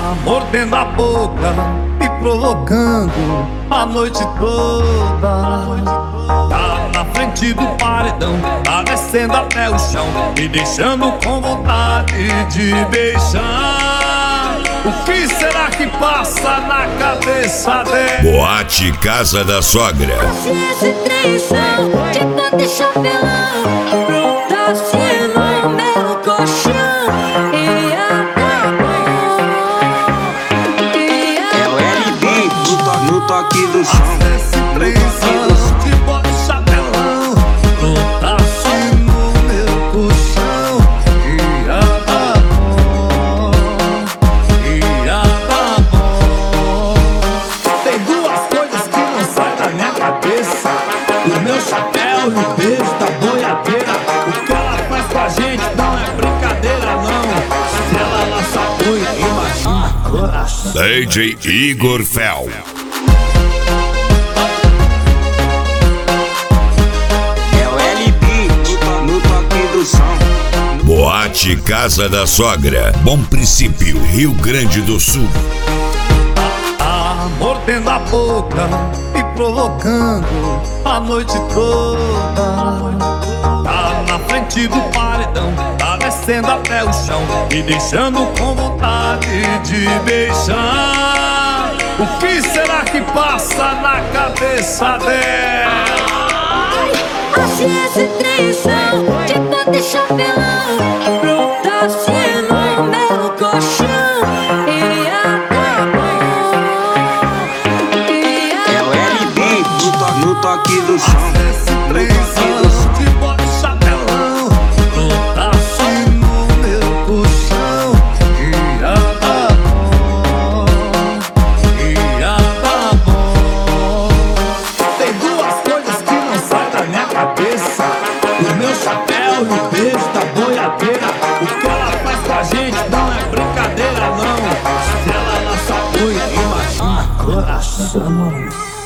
mordendo a boca, me provocando a noite toda. Tá na frente do paredão, tá descendo até o chão, me deixando com vontade de beijar. O que será que passa na cabeça dela? Boate Casa da Sogra. Esse trenzão de bota e chapelão, tá assim no meu colchão. Ia dar bom, É o LB no toque do som. Esse trenzão de bota e chapelão, tá assim no meu colchão. Ia dar bom, ia dar bom. Tem duas coisas que não saem da minha cabeça: o meu chapéu e o beijo da boiadeira. O que ela faz com a gente não é brincadeira, não. Se ela lança a boia, imagina coração. DJ Igor Fel. É o LB no toque do som. Boate Casa da Sogra. Bom Princípio, Rio Grande do Sul. Tá mordendo a boca, me provocando a noite toda. Tá na frente do paredão, tá descendo até o chão, me deixando com vontade de beijar. O que será que passa na cabeça dela? assim esse trenzão de bota e chapelão, tá assim no meu colchão. Ia dar bom, É o LB no toque do som. Esse trenzão de bota e chapelão, tá assim no meu colchão. Ia dar bom, ia dar bom. Tem duas coisas que não saem da minha cabeça: o meu chapéu e o beijo da boiadeira. O que ela faz com a gente não é brincadeira, não. Se ela lança a boia, imagina coração.